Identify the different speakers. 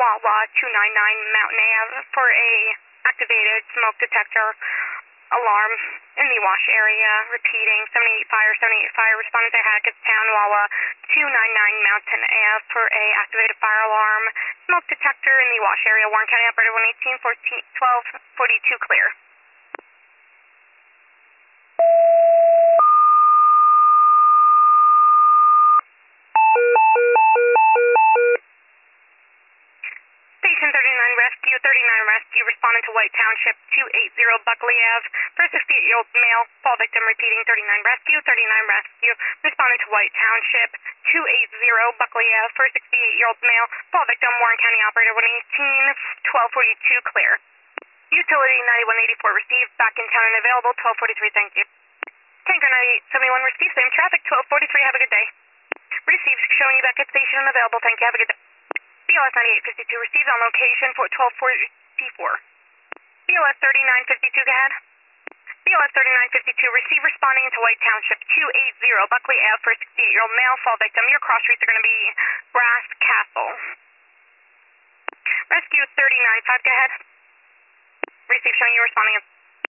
Speaker 1: Wawa 299 Mountain Ave for a activated smoke detector alarm in the Wash area. Repeating, 78 fire, responding to Hackettstown, Wawa 299 Mountain Ave for a activated fire alarm, smoke detector in the Wash area. Warren County operator 118 1242 clear. Station 39 Rescue, responding to White Township 280 Buckley Ave for a 68-year-old male fall victim. Repeating, 39 Rescue, responding to White Township 280 Buckley Ave for a 68-year-old male fall victim. Warren County operator 118 1242 clear. Utility 9184 received, back in town and available 1243. Thank you. Tanker 9871 received, same traffic 1243. Have a good day. Received, showing you back at station and available. Thank you. Have a good day. BLS 9852 received on location for 1244. BLS 3952, go ahead. BLS 3952 received, responding into White Township 280 Buckley Ave for a 68-year-old male fall victim. Your cross streets are going to be Brass Castle. Rescue 395, go ahead. Received, showing you responding.